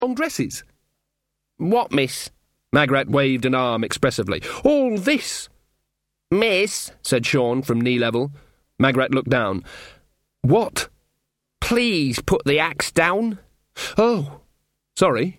On dresses. What, miss? Magrat waved an arm expressively. All this. Miss, said Sean from knee level. Magrat looked down. What? Please put the axe down. Oh, sorry.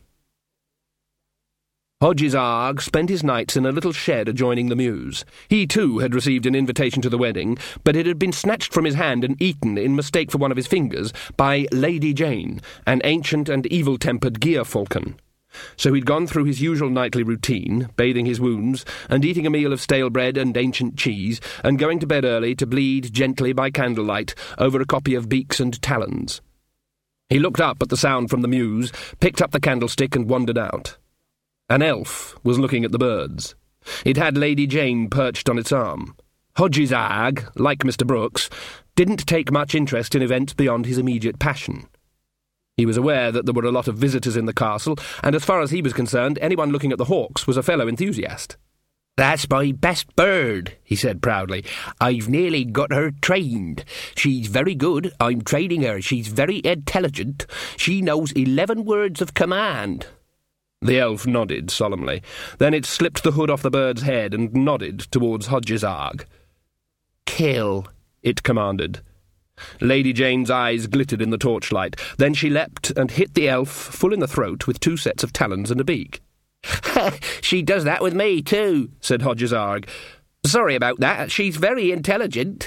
Hodges Arg spent his nights in a little shed adjoining the mews. He, too, had received an invitation to the wedding, but it had been snatched from his hand and eaten in mistake for one of his fingers by Lady Jane, an ancient and evil-tempered gear-falcon. So he'd gone through his usual nightly routine, bathing his wounds, and eating a meal of stale bread and ancient cheese, and going to bed early to bleed gently by candlelight over a copy of Beaks and Talons. He looked up at the sound from the mews, picked up the candlestick and wandered out. An elf was looking at the birds. It had Lady Jane perched on its arm. Hodges Arg, like Mr. Brooks, didn't take much interest in events beyond his immediate passion. He was aware that there were a lot of visitors in the castle, and as far as he was concerned, anyone looking at the hawks was a fellow enthusiast. "That's my best bird," he said proudly. "I've nearly got her trained. She's very good. I'm training her. She's very intelligent. She knows 11 words of command." The elf nodded solemnly. Then it slipped the hood off the bird's head and nodded towards Hodges Arg. "Kill," it commanded. Lady Jane's eyes glittered in the torchlight. Then she leapt and hit the elf full in the throat with 2 sets of talons and a beak. "She does that with me, too," said Hodges Arg. "Sorry about that. She's very intelligent."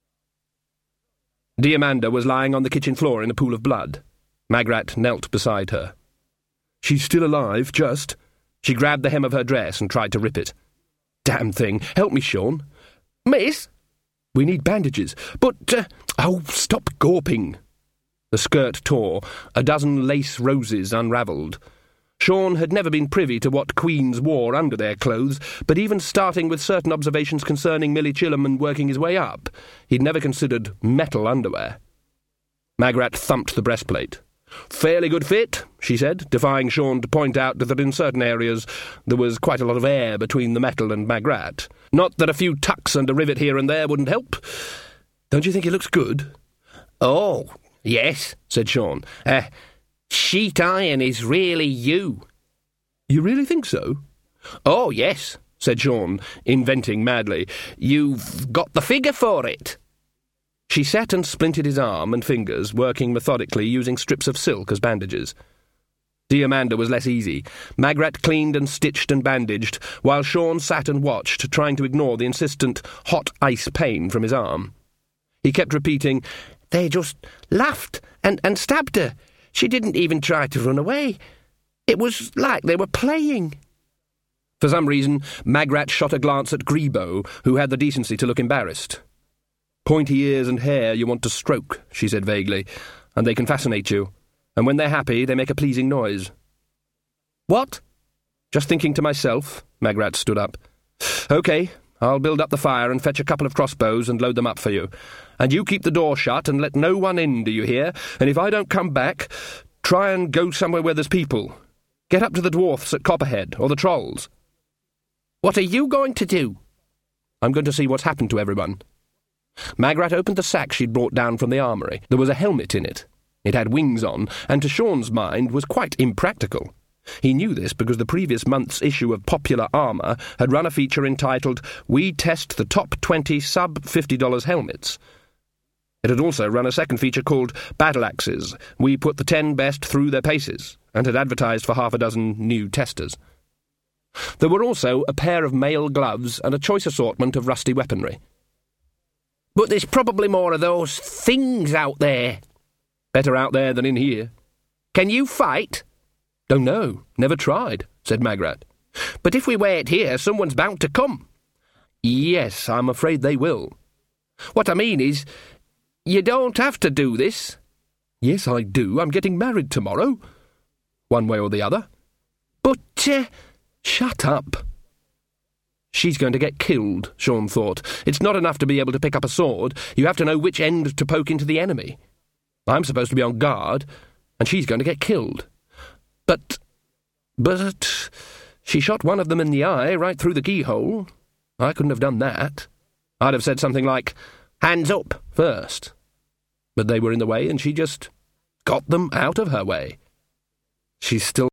Diamanda was lying on the kitchen floor in a pool of blood. Magrat knelt beside her. "She's still alive, just." She grabbed the hem of her dress and tried to rip it. "Damn thing. Help me, Sean." "Miss?" "We need bandages. But, oh, stop gawping." The skirt tore. A dozen lace roses unravelled. Sean had never been privy to what queens wore under their clothes, but even starting with certain observations concerning Millie Chilham and working his way up, he'd never considered metal underwear. Magrat thumped the breastplate. "Fairly good fit," she said, defying Sean to point out that in certain areas there was quite a lot of air between the metal and Magrat. Not that a few tucks and a rivet here and there wouldn't help. "Don't you think it looks good?" "Oh, yes," said Sean. Sheet iron is really you." "You really think so?" "Oh, yes," said Sean, inventing madly. "You've got the figure for it." She sat and splinted his arm and fingers, working methodically, using strips of silk as bandages. Diamanda was less easy. Magrat cleaned and stitched and bandaged, while Sean sat and watched, trying to ignore the insistent hot ice pain from his arm. He kept repeating, "They just laughed and stabbed her. She didn't even try to run away. It was like they were playing." For some reason, Magrat shot a glance at Grebo, who had the decency to look embarrassed. "Pointy ears and hair you want to stroke," she said vaguely, "and they can fascinate you. And when they're happy, they make a pleasing noise." "What?" "Just thinking to myself." Magrat stood up. "OK, I'll build up the fire and fetch a couple of crossbows and load them up for you. And you keep the door shut and let no one in, do you hear? And if I don't come back, try and go somewhere where there's people. Get up to the dwarfs at Copperhead, or the trolls." "What are you going to do?" "I'm going to see what's happened to everyone." Magrat opened the sack she'd brought down from the armoury. There was a helmet in it. It had wings on, and to Sean's mind was quite impractical. He knew this because the previous month's issue of Popular Armour had run a feature entitled "We Test the Top 20 Sub-$50 Helmets." It had also run a second feature called Battle Axes. We put the 10 best through their paces, and had advertised for half a dozen new testers. There were also a pair of mail gloves and a choice assortment of rusty weaponry. "But there's probably more of those things out there." "Better out there than in here." "Can you fight?" "Don't know. Never tried," said Magrat. "But if we wait here, someone's bound to come." "Yes, I'm afraid they will." "What I mean is, you don't have to do this." "Yes, I do. I'm getting married tomorrow. One way or the other." "But, Shut up." "She's going to get killed," Sean thought. "It's not enough to be able to pick up a sword. You have to know which end to poke into the enemy. I'm supposed to be on guard, and she's going to get killed. But she shot one of them in the eye right through the keyhole. I couldn't have done that. I'd have said something like, 'Hands up,' first. But they were in the way, and she just got them out of her way." She's still